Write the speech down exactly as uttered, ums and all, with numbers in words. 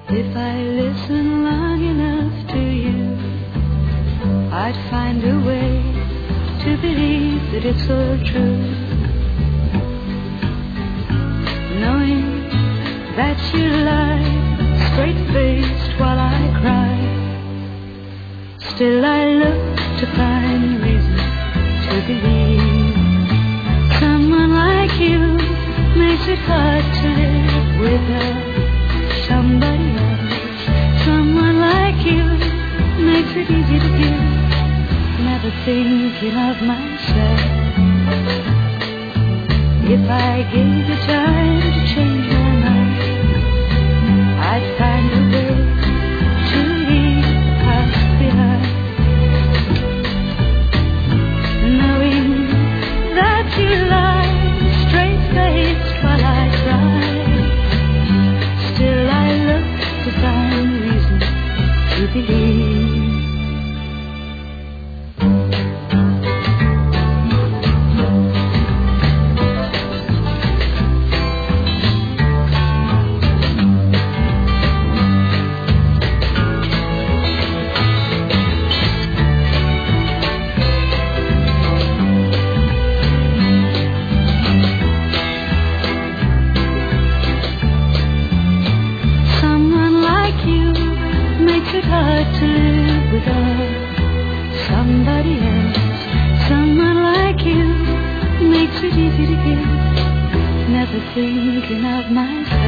If I listen long enough to you, I'd find a way to believe that it's all true. Knowing that you lie straight-faced while I cry, still I look to find reason to believe. Someone like you makes it hard to live without somebody else. Someone like you makes it easy to give, never thinking of myself. If I gave you time to change my mind, I'd find a way to leave the past behind. Knowing that you lie straight-faced while I cry, still I look to find reason to believe. It's hard to live without somebody else. Someone like you makes it easy to give, never thinking of myself.